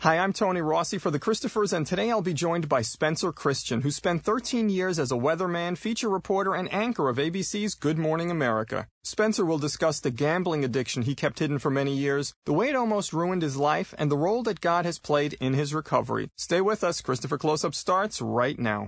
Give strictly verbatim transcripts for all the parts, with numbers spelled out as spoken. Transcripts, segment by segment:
Hi, I'm Tony Rossi for The Christophers, and today I'll be joined by Spencer Christian, who spent thirteen years as a weatherman, feature reporter, and anchor of A B C's Good Morning America. Spencer will discuss the gambling addiction he kept hidden for many years, the way it almost ruined his life, and the role that God has played in his recovery. Stay with us. Christopher Close-Up starts right now.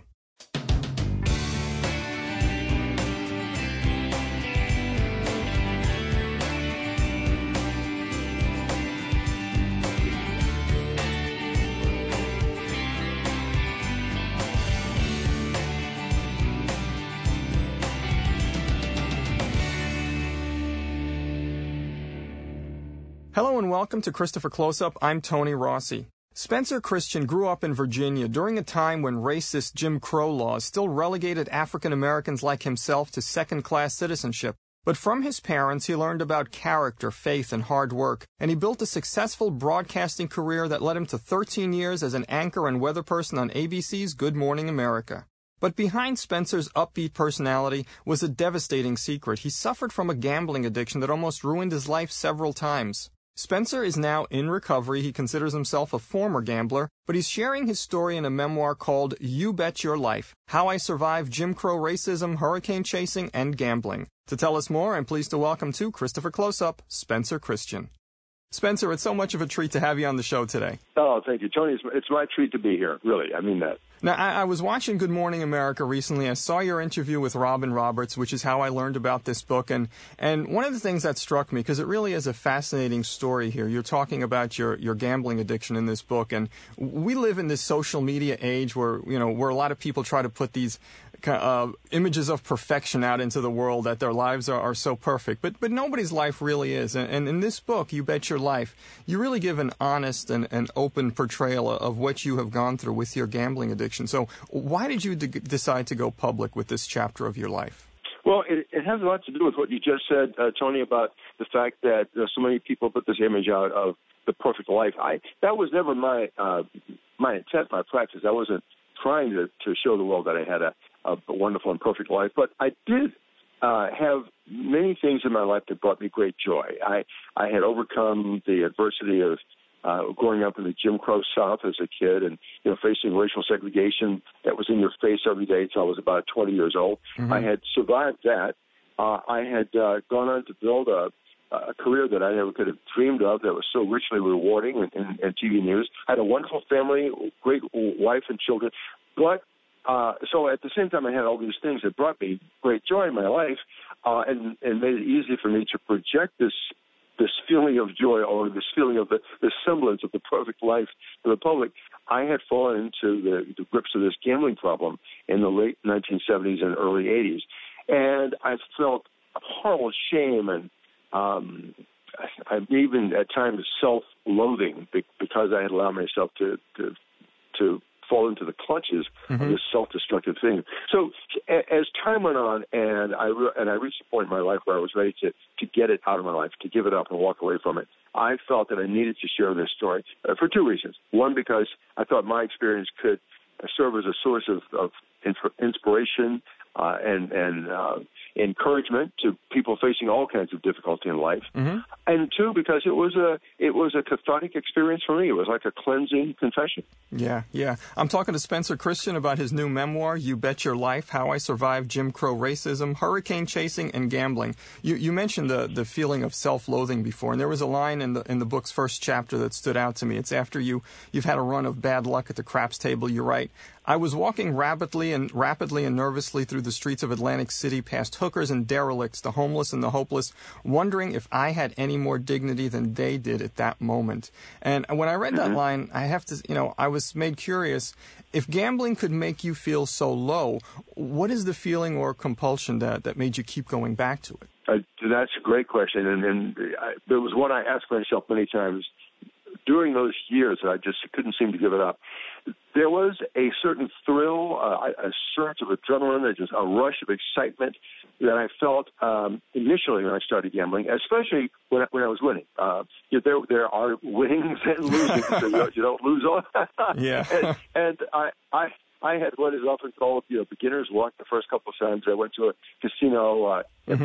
Hello and welcome to Christopher Close-Up. I'm Tony Rossi. Spencer Christian grew up in Virginia during a time when racist Jim Crow laws still relegated African Americans like himself to second-class citizenship. But from his parents, he learned about character, faith, and hard work, and he built a successful broadcasting career that led him to thirteen years as an anchor and weather person on A B C's Good Morning America. But behind Spencer's upbeat personality was a devastating secret. He suffered from a gambling addiction that almost ruined his life several times. Spencer is now in recovery. He considers himself a former gambler, but he's sharing his story in a memoir called You Bet Your Life, How I Survived Jim Crow Racism, Hurricane Chasing, and Gambling. To tell us more, I'm pleased to welcome to Christopher Close-Up, Spencer Christian. Spencer, it's so much of a treat to have you on the show today. Oh, thank you, Tony. It's, it's my treat to be here, really. I mean that. Now, I, I was watching Good Morning America recently. I saw your interview with Robin Roberts, which is how I learned about this book. And, and one of the things that struck me, because it really is a fascinating story here, you're talking about your, your gambling addiction in this book. And we live in this social media age where, you know, where a lot of people try to put these Uh, images of perfection out into the world, that their lives are, are so perfect. But but nobody's life really is. And, and in this book, You Bet Your Life, you really give an honest and, and open portrayal of what you have gone through with your gambling addiction. So why did you de- decide to go public with this chapter of your life? Well, it, it has a lot to do with what you just said, uh, Tony, about the fact that uh, so many people put this image out of the perfect life. I That was never my uh, my intent, my practice. I wasn't trying to, to show the world that I had a a wonderful and perfect life, but I did uh, have many things in my life that brought me great joy. I, I had overcome the adversity of uh, growing up in the Jim Crow South as a kid, and you know, facing racial segregation that was in your face every day until I was about twenty years old. Mm-hmm. I had survived that. Uh, I had uh, gone on to build a, a career that I never could have dreamed of that was so richly rewarding in, in, in T V news. I had a wonderful family, great wife and children, but Uh, so at the same time, I had all these things that brought me great joy in my life, uh, and, and made it easy for me to project this this feeling of joy, or this feeling of the, the semblance of the perfect life to the public. I had fallen into the, the grips of this gambling problem in the late nineteen seventies and early eighties, and I felt horrible shame, and um, I, I even at times self-loathing because I had allowed myself to to to fall into the clutches mm-hmm. of this self-destructive thing. So a- as time went on, and I re- and I reached a point in my life where I was ready to, to get it out of my life, to give it up and walk away from it, I felt that I needed to share this story uh, for two reasons. One, because I thought my experience could serve as a source of, of inspiration uh, and, and uh, encouragement to people facing all kinds of difficulty in life. Mm-hmm. And two, because it was a it was a cathartic experience for me. It was like a cleansing confession. Yeah, yeah. I'm talking to Spencer Christian about his new memoir, You Bet Your Life, How I Survived Jim Crow Racism, Hurricane Chasing, and Gambling. You you mentioned the, the feeling of self-loathing before, and there was a line in the in the book's first chapter that stood out to me. It's after you, you've had a run of bad luck at the craps table. You write, I was walking rapidly and rapidly and nervously through the streets of Atlantic City, past hookers and derelicts, the homeless and the hopeless, wondering if I had any more dignity than they did at that moment. And when I read that line, I have to, you know, I was made curious. If gambling could make you feel so low, what is the feeling or compulsion that, that made you keep going back to it? Uh, that's a great question, and, and I, there was one I asked myself many times during those years that I just couldn't seem to give it up. There was a certain thrill, uh, a surge of adrenaline, just a rush of excitement that I felt um, initially when I started gambling, especially when I, when I was winning. Uh, you know, there there are winnings and losings, so you don't, you don't lose all. Yeah. and and I, I I had what is often called, you know, beginner's luck the first couple of times I went to a casino uh, and mm-hmm. played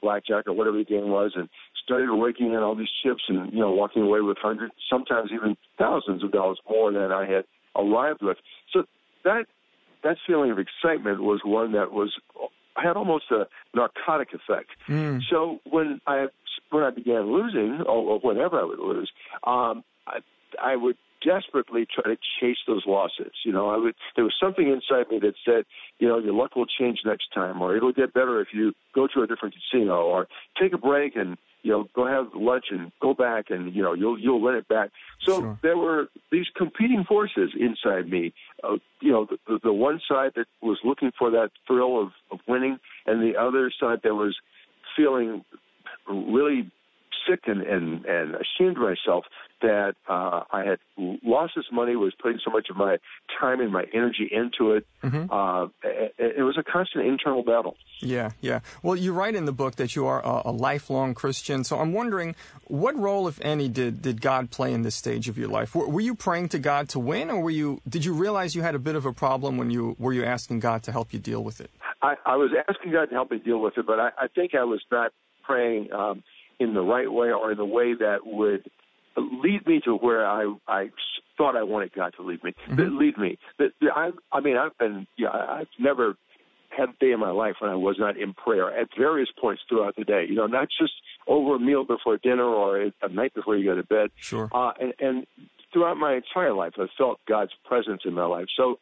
blackjack or whatever the game was, and started raking in all these chips and, you know, walking away with hundreds, sometimes even thousands of dollars more than I had arrived with. So that that feeling of excitement was one that was had almost a narcotic effect. Mm. So when I when I began losing, or, or whenever I would lose, um, I, I would desperately try to chase those losses. You know, I would. There was something inside me that said, you know, your luck will change next time, or it'll get better if you go to a different casino, or take a break and, you know, go have lunch and go back and, you know, you'll you'll win it back. So sure. There were these competing forces inside me. Uh, you know, the, the one side that was looking for that thrill of, of winning, and the other side that was feeling really sick and, and, and ashamed of myself that uh, I had lost this money, was putting so much of my time and my energy into it. Mm-hmm. Uh, it, it was a constant internal battle. Yeah, yeah. Well, you write in the book that you are a, a lifelong Christian. So I'm wondering, what role, if any, did, did God play in this stage of your life? Were, were you praying to God to win, or were you? Did you realize you had a bit of a problem when you were you asking God to help you deal with it? I, I was asking God to help me deal with it, but I, I think I was not praying um, in the right way, or in the way that would lead me to where I, I thought I wanted God to lead me. Mm-hmm. Lead me. I, I mean, I've been, yeah, I've never had a day in my life when I was not in prayer at various points throughout the day. You know, not just over a meal before dinner or a night before you go to bed. Sure. Uh, and, and throughout my entire life, I felt God's presence in my life. So,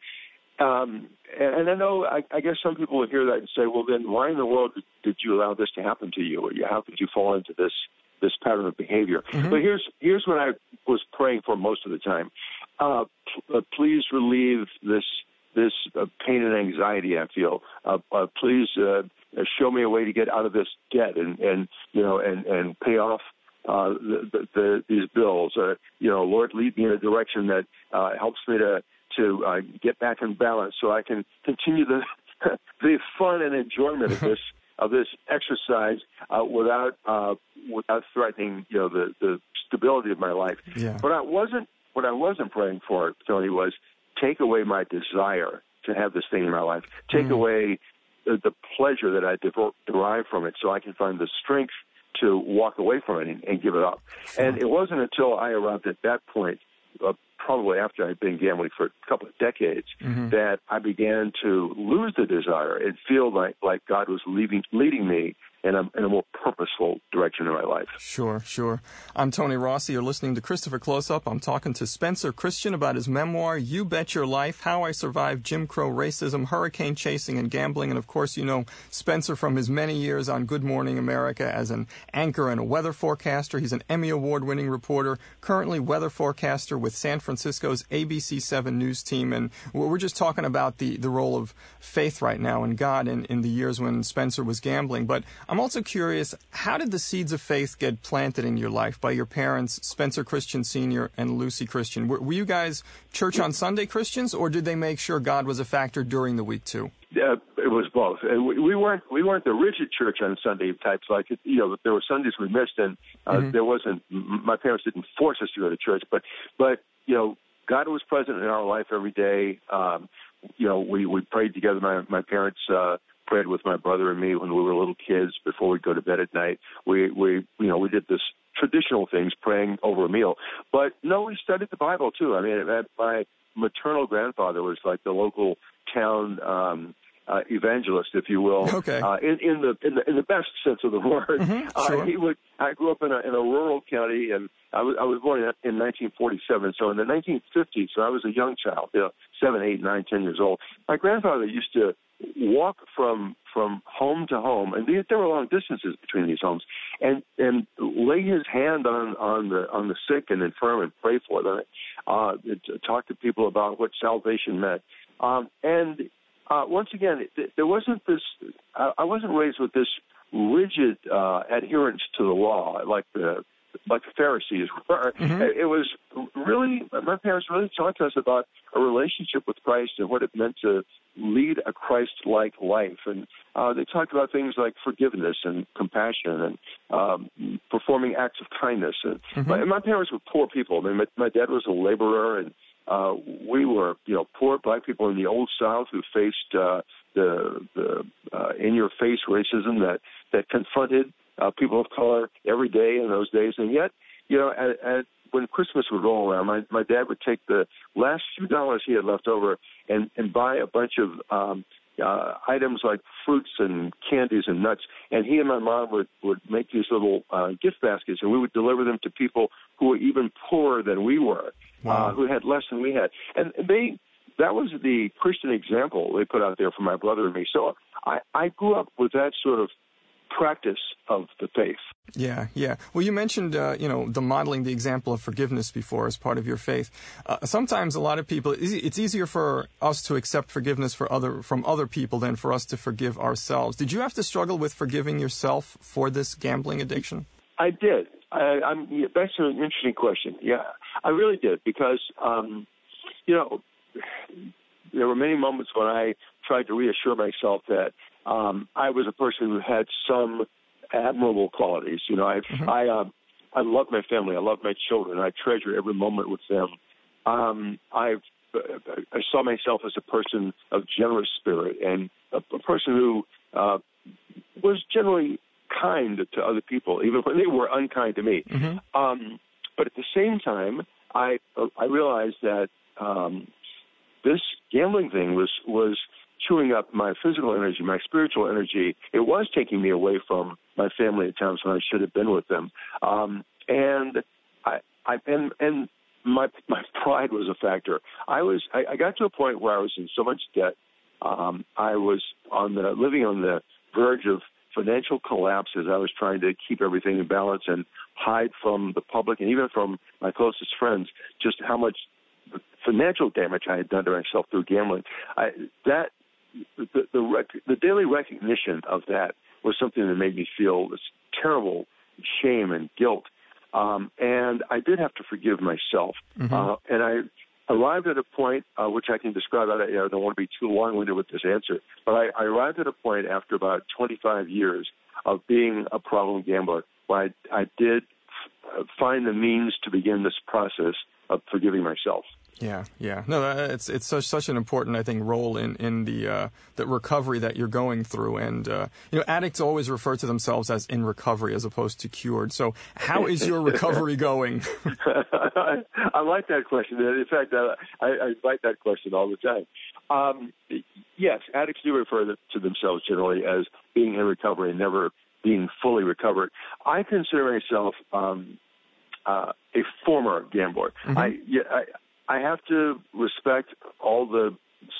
um, and, and I know, I, I guess some people will hear that and say, well, then why in the world did, did you allow this to happen to you? Or how could you fall into this this pattern of behavior? Mm-hmm. But here's here's what I was praying for most of the time. Uh, p- uh, please relieve this this uh, pain and anxiety I feel. Uh, uh, please uh, show me a way to get out of this debt and, and you know and, and pay off uh, the, the, the, these bills. Uh, you know, Lord, lead me in a direction that uh, helps me to to uh, get back in balance, so I can continue the the fun and enjoyment of this. of this exercise uh, without uh, without threatening, you know, the, the stability of my life. Yeah. But I wasn't what I wasn't praying for, Tony, was take away my desire to have this thing in my life. Take mm. away the, the pleasure that I devo- derive from it, so I can find the strength to walk away from it and, and give it up. Sure. And it wasn't until I arrived at that point, uh, probably after I'd been gambling for a couple of decades, mm-hmm. that I began to lose the desire and feel like, like God was leading, leading me in a, in a more purposeful direction in my life. Sure, sure. I'm Tony Rossi. You're listening to Christopher Close-Up. I'm talking to Spencer Christian about his memoir, You Bet Your Life, How I Survived Jim Crow Racism, Hurricane Chasing, and Gambling. And, of course, you know Spencer from his many years on Good Morning America as an anchor and a weather forecaster. He's an Emmy Award-winning reporter, currently weather forecaster with San Francisco's A B C seven News team. And we're just talking about the, the role of faith right now and God in, in the years when Spencer was gambling. But I'm also curious, how did the seeds of faith get planted in your life by your parents, Spencer Christian Senior and Lucy Christian? Were, were you guys church on Sunday Christians, or did they make sure God was a factor during the week too? Yeah, it was both. And we, we weren't we weren't the rigid church on Sunday types. Like, you know, there were Sundays we missed, and uh, mm-hmm. there wasn't. My parents didn't force us to go to church, but but you know, God was present in our life every day. Um, you know, we we prayed together. My my parents uh, prayed with my brother and me when we were little kids before we'd go to bed at night. We we you know we did this traditional things, praying over a meal. But no, we studied the Bible too. I mean, my maternal grandfather was like the local town um, uh, evangelist, if you will. Okay. Uh, in, in the in the in the best sense of the word. Mm-hmm, sure. uh, he would. I grew up in a in a rural county, and I was I was born in, in nineteen forty-seven. So in the nineteen fifties, so I was a young child, you know, seven, eight, nine, ten years old. My grandfather used to walk from from home to home, and there were long distances between these homes, and and lay his hand on on the on the sick and infirm and pray for them. Uh, to talk to people about what salvation meant, um, and uh, once again, it, there wasn't this. I, I wasn't raised with this rigid uh, adherence to the law like the like the Pharisees were. Mm-hmm. It was really, my parents really taught us about a relationship with Christ and what it meant to lead a Christ-like life. And uh, they talked about things like forgiveness and compassion and um, performing acts of kindness. And, mm-hmm. my, and my parents were poor people. I mean, my, my dad was a laborer, and uh, we were, you know, poor black people in the Old South who faced uh, the, the uh, in-your-face racism that that confronted uh, people of color every day in those days. And yet, you know, at, at, when Christmas would roll around, my, my dad would take the last few dollars he had left over and, and buy a bunch of um, uh, items like fruits and candies and nuts. And he and my mom would, would make these little uh, gift baskets, and we would deliver them to people who were even poorer than we were, wow. uh, who had less than we had. And they that was the Christian example they put out there for my brother and me. So I, I grew up with that sort of practice of the faith. Yeah, yeah. Well, you mentioned, uh, you know, the modeling the example of forgiveness before as part of your faith. Uh, sometimes a lot of people, it's easier for us to accept forgiveness for other from other people than for us to forgive ourselves. Did you have to struggle with forgiving yourself for this gambling addiction? I did. I, I'm, that's an interesting question. Yeah, I really did because, um, you know, there were many moments when I tried to reassure myself that um, I was a person who had some admirable qualities. You know, I mm-hmm. I uh, I love my family. I love my children. I treasure every moment with them. Um, I I saw myself as a person of generous spirit and a, a person who uh, was generally kind to other people, even when they were unkind to me. Mm-hmm. Um, but at the same time, I I realized that um, this gambling thing was was chewing up my physical energy, my spiritual energy. It was taking me away from my family at times when I should have been with them. Um, and I, I and, and my my pride was a factor. I was I, I got to a point where I was in so much debt. Um, I was on the living on the verge of financial collapse as I was trying to keep everything in balance and hide from the public and even from my closest friends just how much financial damage I had done to myself through gambling. I, that the the, rec- the daily recognition of that was something that made me feel this terrible shame and guilt. Um, and I did have to forgive myself. Mm-hmm. Uh, and I arrived at a point, uh, which I can describe, I don't want to be too long-winded with this answer, but I, I arrived at a point after about twenty-five years of being a problem gambler where I, I did f- find the means to begin this process of forgiving myself. Yeah, yeah. No, it's it's such such an important, I think, role in in the uh, the recovery that you're going through. And uh, you know, addicts always refer to themselves as in recovery as opposed to cured. So, how is your recovery going? I like that question. In fact, I, I like that question all the time. Um, yes, addicts do refer to themselves generally as being in recovery and never being fully recovered. I consider myself um, uh, a former gambler. Mm-hmm. I, yeah, I I have to respect all the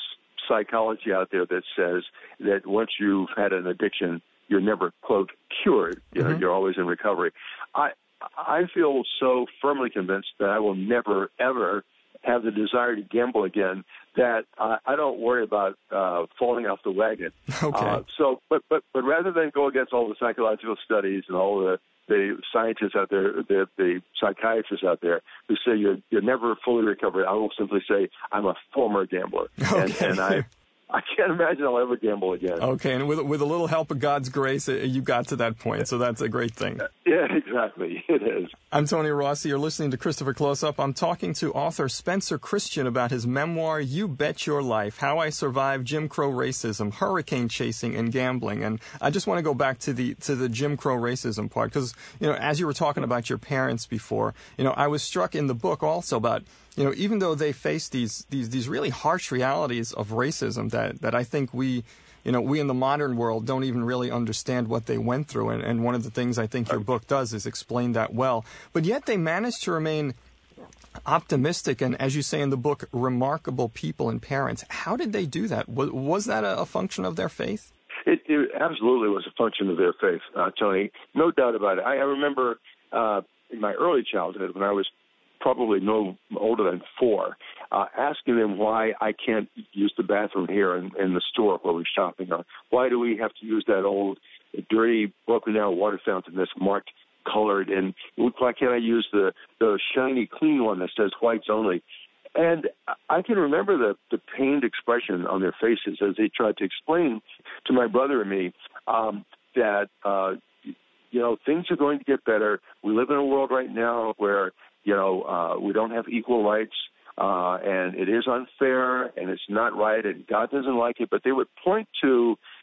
psychology out there that says that once you've had an addiction, you're never, quote, cured. You know, mm-hmm. You're always in recovery. I I feel so firmly convinced that I will never, ever have the desire to gamble again that uh, I don't worry about uh, falling off the wagon. Okay. Uh, so, but, but, but rather than go against all the psychological studies and all the the scientists out there, the, the psychiatrists out there who say you're you're never fully recovered, I will simply say I'm a former gambler, okay. and, and I I can't imagine I'll ever gamble again. Okay, and with with a little help of God's grace, you got to that point, so that's a great thing. Yeah, exactly. It is. I'm Tony Rossi. You're listening to Christopher Close-Up. I'm talking to author Spencer Christian about his memoir, You Bet Your Life, How I Survived Jim Crow Racism, Hurricane Chasing, and Gambling. And I just want to go back to the to the Jim Crow racism part, because, you know, as you were talking about your parents before, you know, I was struck in the book also about, you know, even though they face these these these really harsh realities of racism that, that I think we, you know, we in the modern world don't even really understand what they went through. And, and one of the things I think your book does is explain that well. But yet they managed to remain optimistic and, as you say in the book, remarkable people and parents. How did they do that? Was, was that a, a function of their faith? It, it absolutely was a function of their faith, uh, Tony. No doubt about it. I, I remember uh, in my early childhood when I was probably no older than four, uh, asking them why I can't use the bathroom here in, in the store where we're shopping. Or why do we have to use that old, dirty, broken-down water fountain that's marked colored? And why can't I use the, the shiny, clean one that says whites only? And I can remember the, the pained expression on their faces as they tried to explain to my brother and me um, that, uh, you know, things are going to get better. We live in a world right now where You know, uh, we don't have equal rights, uh, and it is unfair, and it's not right, and God doesn't like it. But they would point to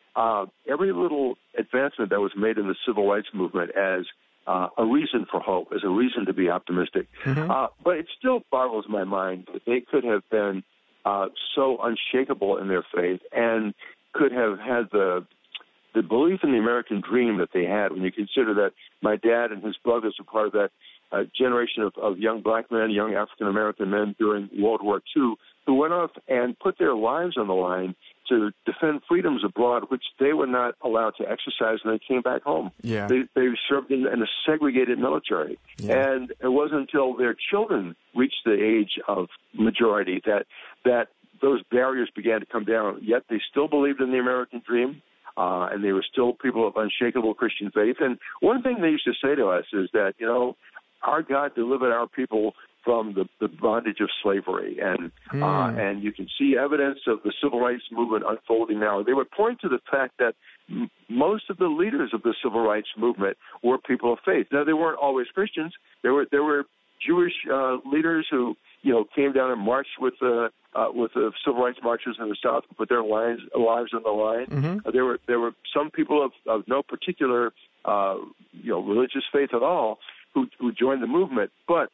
uh, every little advancement that was made in the civil rights movement as uh, a reason for hope, as a reason to be optimistic. Mm-hmm. Uh, but it still boggles my mind that they could have been uh, so unshakable in their faith and could have had the the belief in the American dream that they had, when you consider that my dad and his brothers were part of that uh, generation of, of young black men, young African-American men during World War Two, who went off and put their lives on the line to defend freedoms abroad, which they were not allowed to exercise when they came back home. Yeah. They, they served in, in a segregated military. Yeah. And it wasn't until their children reached the age of majority that that those barriers began to come down. Yet they still believed in the American dream. Uh, and they were still people of unshakable Christian faith. And one thing they used to say to us is that, you know, our God delivered our people from the, the bondage of slavery. And mm. uh, and you can see evidence of the civil rights movement unfolding now. They would point to the fact that m- most of the leaders of the civil rights movement were people of faith. Now, they weren't always Christians. There were there were Jewish uh, leaders who, you know, came down and marched with the uh, with the civil rights marchers in the South and put their lives lives on the line. Mm-hmm. Uh, there were there were some people of, of no particular uh, you know religious faith at all who who joined the movement. But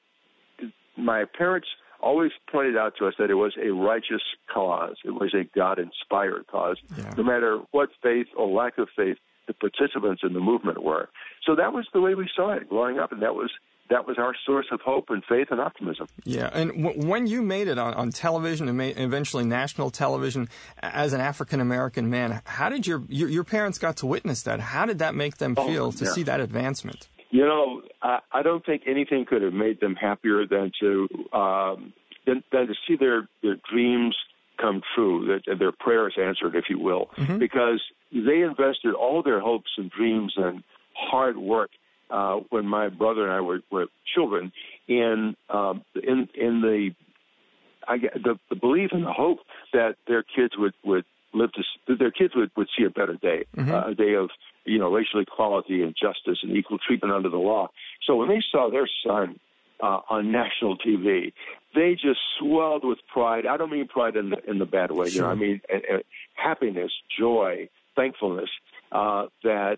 my parents always pointed out to us that it was a righteous cause. It was a God-inspired cause, yeah. no matter what faith or lack of faith the participants in the movement were. So that was the way we saw it growing up, and that was that was our source of hope and faith and optimism. Yeah, and w- when you made it on, on television and made, eventually national television as an African-American man, how did your, your your parents got to witness that? How did that make them feel oh, to yeah. see that advancement? You know, I, I don't think anything could have made them happier than to um, than, than to see their, their dreams come true, that their prayers answered, if you will, mm-hmm. because they invested all their hopes and dreams and hard work uh, when my brother and I were, were children in um, in in the, I, the the belief and the hope that their kids would, would live to that their kids would, would see a better day, mm-hmm. uh, a day of you know racial equality and justice and equal treatment under the law. So when they saw their son uh, on national T V, they just swelled with pride. I don't mean pride in the in the bad way. Sure. You know, I mean uh, uh, happiness, joy, thankfulness uh, that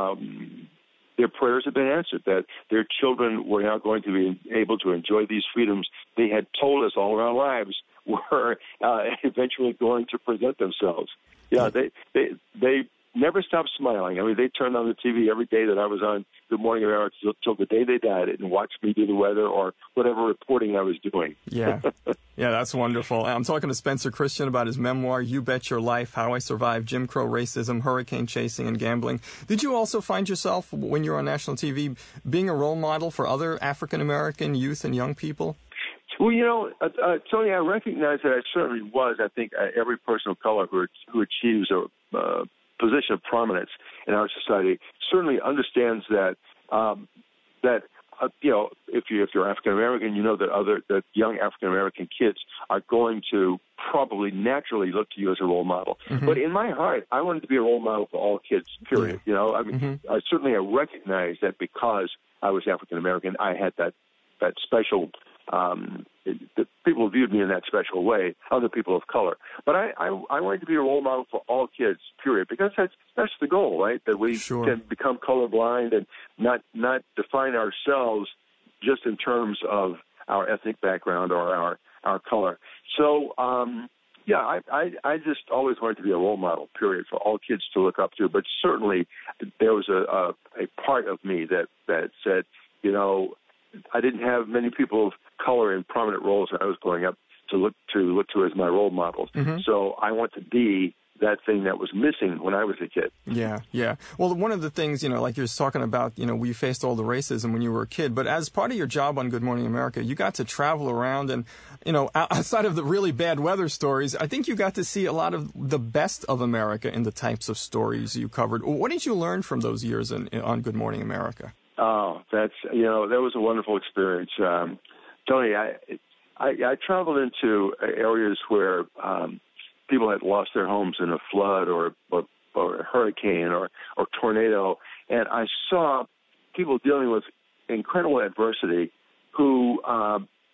um, their prayers have been answered, that their children were now going to be able to enjoy these freedoms they had told us all our lives were uh, eventually going to present themselves. Yeah, they they they never stopped smiling. I mean, they turned on the T V every day that I was on Good Morning America till, till the day they died and watched me do the weather or whatever reporting I was doing. Yeah. Yeah, that's wonderful. I'm talking to Spencer Christian about his memoir, You Bet Your Life, How I Survived Jim Crow Racism, Hurricane Chasing, and Gambling. Did you also find yourself, when you were on national T V, being a role model for other African-American youth and young people? Well, you know, uh, uh, Tony, I recognize that I certainly was. I think uh, every person of color who, who achieves a uh, position of prominence in our society certainly understands that um, that uh, you know if you if you're African American, you know that other that young African American kids are going to probably naturally look to you as a role model. Mm-hmm. But in my heart, I wanted to be a role model for all kids. Period. Yeah. You know, I mean, mm-hmm. I certainly I recognize that because I was African American, I had that that special. Um, the people viewed me in that special way, other people of color. But I, I, I wanted to be a role model for all kids, period, because that's that's the goal, right? That we sure. can become colorblind and not not define ourselves just in terms of our ethnic background or our our color. So, um, yeah, I, I I just always wanted to be a role model, period, for all kids to look up to. But certainly, there was a a, a part of me that that said, you know, I didn't have many people of color in prominent roles when I was growing up to look to look to as my role models. Mm-hmm. So I want to be that thing that was missing when I was a kid. Yeah, yeah. Well, one of the things, you know, like you're talking about, you know, we faced all the racism when you were a kid, but as part of your job on Good Morning America, you got to travel around and, you know, outside of the really bad weather stories, I think you got to see a lot of the best of America in the types of stories you covered. What did you learn from those years in, in, on Good Morning America? Oh, that's, you know, that was a wonderful experience. Um, Tony, I, I, I traveled into areas where um, people had lost their homes in a flood or, or, or a hurricane or, or tornado, and I saw people dealing with incredible adversity who uh,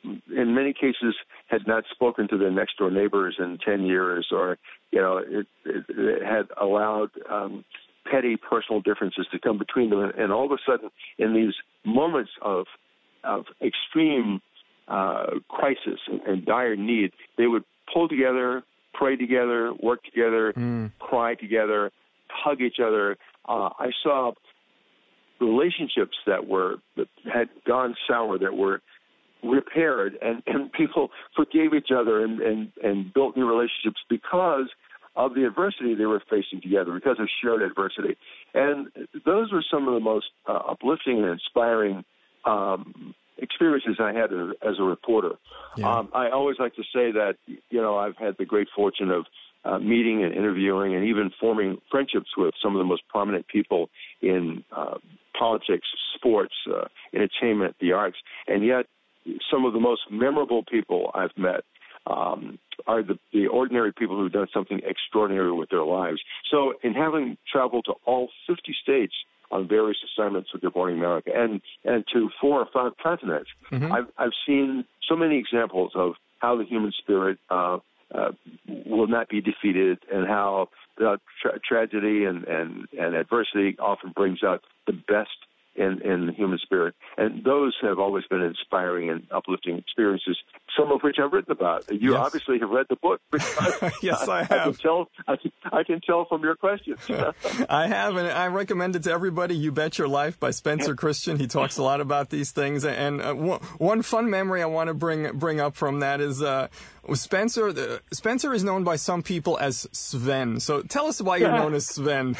in many cases, had not spoken to their next door neighbors in ten years, or you know, it, it, it had allowed um, petty personal differences to come between them, and, and all of a sudden, in these moments of of extreme uh, crisis and, and dire need, they would pull together, pray together, work together, mm. cry together, hug each other. Uh, I saw relationships that were that had gone sour, that were repaired, and, and people forgave each other and, and, and built new relationships because of the adversity they were facing together, because of shared adversity. And those were some of the most uh, uplifting and inspiring um, experiences I had as, as a reporter. Yeah. Um, I always like to say that, you know, I've had the great fortune of uh, meeting and interviewing and even forming friendships with some of the most prominent people in uh, politics, sports, uh, entertainment, the arts, and yet some of the most memorable people I've met um, are the, the ordinary people who've done something extraordinary with their lives. So in having traveled to all fifty states on various assignments with Good Morning America and, and to four or five continents, mm-hmm. I've, I've seen so many examples of how the human spirit uh, uh, will not be defeated, and how the tra- tragedy and, and, and adversity often brings out the best in, in the human spirit. And those have always been inspiring and uplifting experiences, some of which I've written about. You yes. obviously have read the book. Yes, I, I have. I can tell, I can, I can tell from your questions. I have, and I recommend it to everybody. You Bet Your Life by Spencer Christian. He talks a lot about these things. And uh, one, one fun memory I want to bring bring up from that is uh, Spencer. The, Spencer is known by some people as Sven. So tell us why you're known as Sven.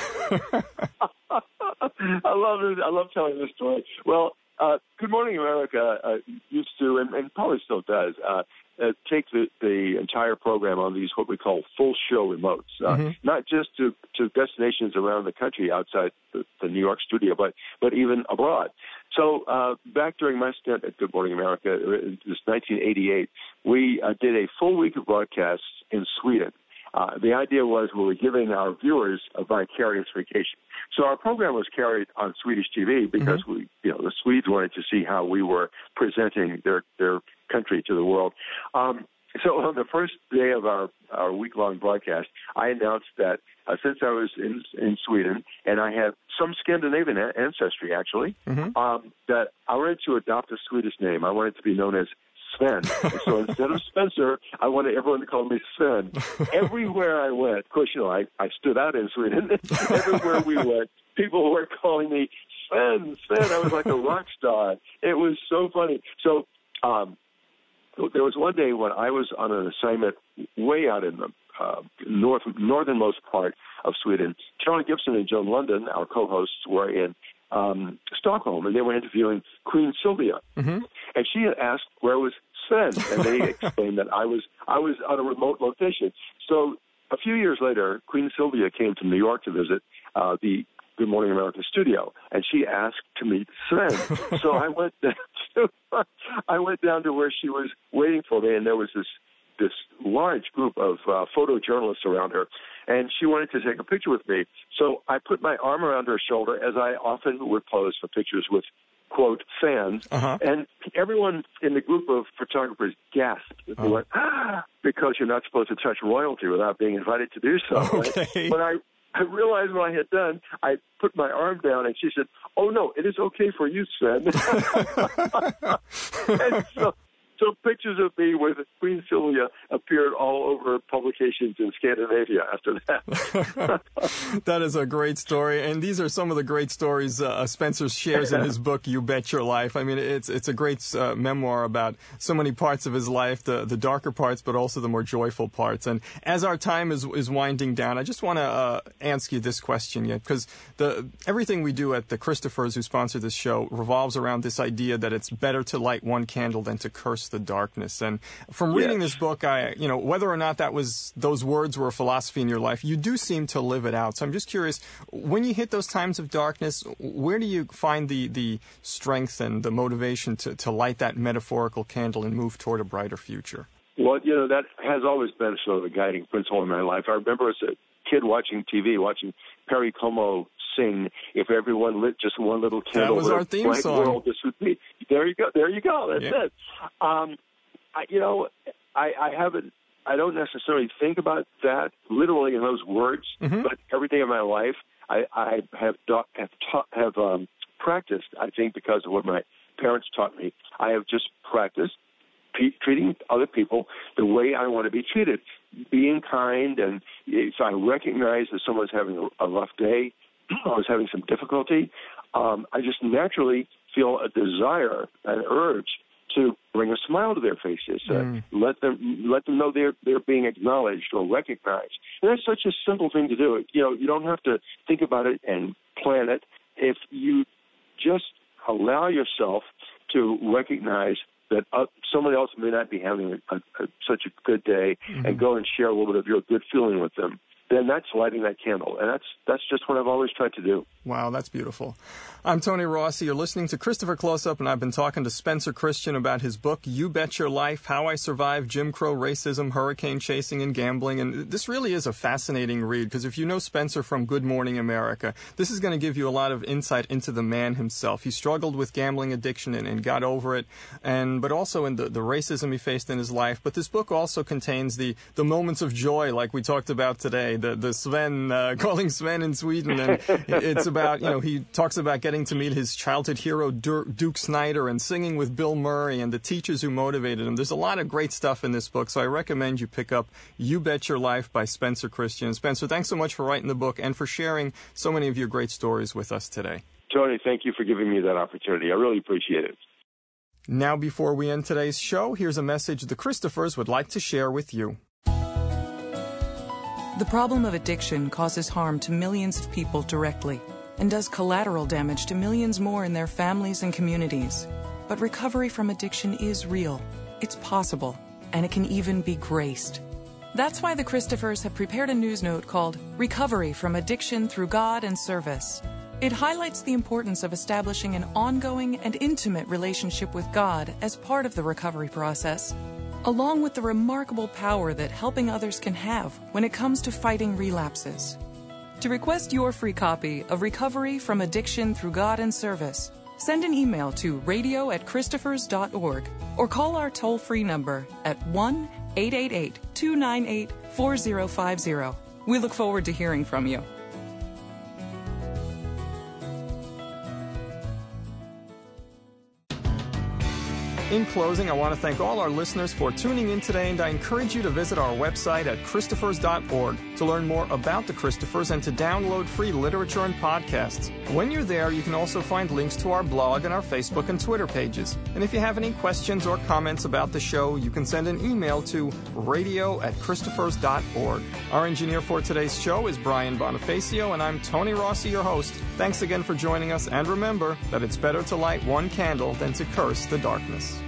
I love it. I love telling this story. Well, uh, Good Morning America uh, used to, and, and probably still does, uh, uh, take the, the entire program on these what we call full show remotes, uh, mm-hmm. not just to, to destinations around the country outside the, the New York studio, but but even abroad. So uh, back during my stint at Good Morning America, it was nineteen eighty-eight, we uh, did a full week of broadcasts in Sweden. Uh, the idea was we were giving our viewers a vicarious vacation. So our program was carried on Swedish T V because mm-hmm. we, you know, the Swedes wanted to see how we were presenting their their country to the world. Um, so on the first day of our, our week-long broadcast, I announced that uh, since I was in in Sweden and I have some Scandinavian a- ancestry, actually, mm-hmm. um, that I wanted to adopt a Swedish name. I wanted to be known as Sven. So instead of Spencer, I wanted everyone to call me Sven. Everywhere I went, of course, you know, I, I stood out in Sweden. Everywhere we went, people were calling me Sven, Sven. I was like a rock star. It was so funny. So um, there was one day when I was on an assignment way out in the uh, north northernmost part of Sweden. Charlie Gibson and Joan London, our co-hosts, were in Um, Stockholm, and they were interviewing Queen Sylvia, mm-hmm. and she had asked where was Sven, and they explained that I was I was on a remote location. So a few years later, Queen Sylvia came to New York to visit uh, the Good Morning America studio, and she asked to meet Sven. So I went down to, I went down to where she was waiting for me, and there was this this large group of uh, photojournalists around her, and she wanted to take a picture with me. So I put my arm around her shoulder, as I often would pose for pictures with, quote, fans, uh-huh. and everyone in the group of photographers gasped. They oh. went, ah, because you're not supposed to touch royalty without being invited to do so. Okay. Right? When I, I realized what I had done, I put my arm down, and she said, oh, no, it is okay for you, Sven. And so, So pictures of me with Queen Sylvia appeared all over publications in Scandinavia after that. That is a great story, and these are some of the great stories uh, Spencer shares in his book, You Bet Your Life. I mean, it's it's a great uh, memoir about so many parts of his life, the, the darker parts, but also the more joyful parts. And as our time is is winding down, I just want to uh, ask you this question yet, because the everything we do at the Christophers, who sponsor this show, revolves around this idea that it's better to light one candle than to curse the darkness. And from reading yes. this book, I, you know, whether or not that was, those words were a philosophy in your life, you do seem to live it out. So I'm just curious, when you hit those times of darkness, where do you find the, the strength and the motivation to, to light that metaphorical candle and move toward a brighter future? Well, you know, that has always been sort of a guiding principle in my life. I remember as a kid watching T V, watching Perry Como sing, if everyone lit just one little candle, that was our theme song. World, this would be. There you go. There you go. That's yeah. it. Um, I, you know, I, I haven't. I don't necessarily think about that literally in those words, mm-hmm. but every day of my life, I, I have taught, have, taught, have um, practiced. I think because of what my parents taught me, I have just practiced pe- treating other people the way I want to be treated, being kind, and if I recognize that someone's having a rough day or is having some difficulty, um, I just naturally feel a desire, an urge to bring a smile to their faces, uh, mm. let them let them know they're they're being acknowledged or recognized. And that's such a simple thing to do. You know, you don't have to think about it and plan it. If you just allow yourself to recognize that uh, someone else may not be having a, a, such a good day, mm. and go and share a little bit of your good feeling with them, then that's lighting that candle. And that's that's just what I've always tried to do. Wow, that's beautiful. I'm Tony Rossi. You're listening to Christopher Close-Up, and I've been talking to Spencer Christian about his book, You Bet Your Life, How I Survived Jim Crow Racism, Hurricane Chasing, and Gambling. And this really is a fascinating read, because if you know Spencer from Good Morning America, this is going to give you a lot of insight into the man himself. He struggled with gambling addiction and, and got over it, and but also in the, the racism he faced in his life. But this book also contains the, the moments of joy, like we talked about today, the, the Sven, uh, calling Sven in Sweden. And it's about, you know, he talks about getting to meet his childhood hero, Duke Snyder, and singing with Bill Murray and the teachers who motivated him. There's a lot of great stuff in this book, so I recommend you pick up You Bet Your Life by Spencer Christian. Spencer, thanks so much for writing the book and for sharing so many of your great stories with us today. Tony, thank you for giving me that opportunity. I really appreciate it. Now, before we end today's show, here's a message the Christophers would like to share with you. The problem of addiction causes harm to millions of people directly and does collateral damage to millions more in their families and communities. But recovery from addiction is real, it's possible, and it can even be graced. That's why the Christophers have prepared a news note called Recovery from Addiction Through God and Service. It highlights the importance of establishing an ongoing and intimate relationship with God as part of the recovery process, along with the remarkable power that helping others can have when it comes to fighting relapses. To request your free copy of Recovery from Addiction Through God and Service, send an email to radio at christophers dot org or call our toll-free number at one eight eight eight, two nine eight, four zero five zero. We look forward to hearing from you. In closing, I want to thank all our listeners for tuning in today, and I encourage you to visit our website at christophers dot org to learn more about the Christophers and to download free literature and podcasts. When you're there, you can also find links to our blog and our Facebook and Twitter pages. And if you have any questions or comments about the show, you can send an email to radio at christophers dot org. Our engineer for today's show is Brian Bonifacio, and I'm Tony Rossi, your host. Thanks again for joining us, and remember that it's better to light one candle than to curse the darkness.